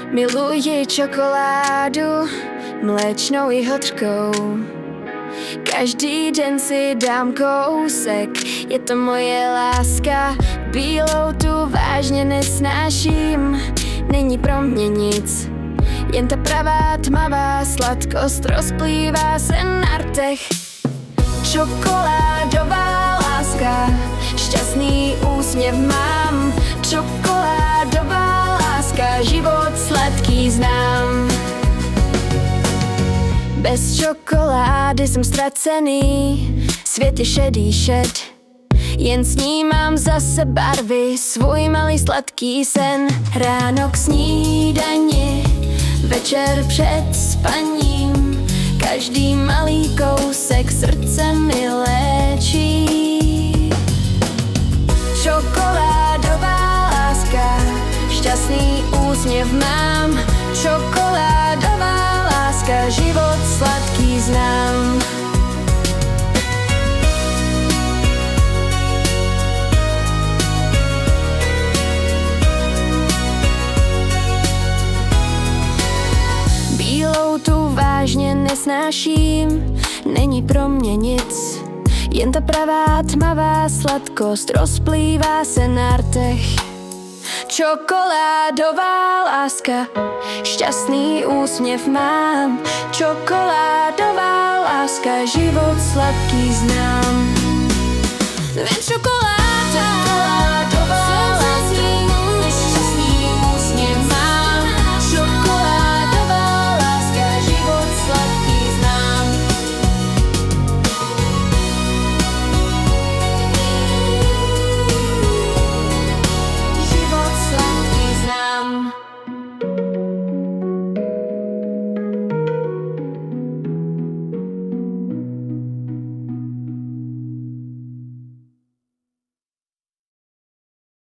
Miluji čokoládu, mléčnou i hořkou. Každý den si dám kousek, je to moje láska. Bílou tu vážně nesnáším, není pro mě nic. Jen ta pravá tmavá sladkost rozplývá se na rtech. Čokoládová láska, šťastný úsměv mám. Čokoládová láska, život sladký znám. Bez čokolády jsem ztracený, svět je šedý šed. Jen s ní mám zase barvy, svůj malý sladký sen. Ráno k snídani, večer před spaním, každý malý kousek srdce mi léčí. Čokoládová láska, šťastný úsměv mám. Čokoládová láska, život sladký znám. Bílou tu vážně nesnáším, není pro mě nic. Jen ta pravá tmavá sladkost rozplývá se na rtech. Čokoládová láska, šťastný úsměv mám. Čokoládová láska, život sladký znám. Ven čokoláda,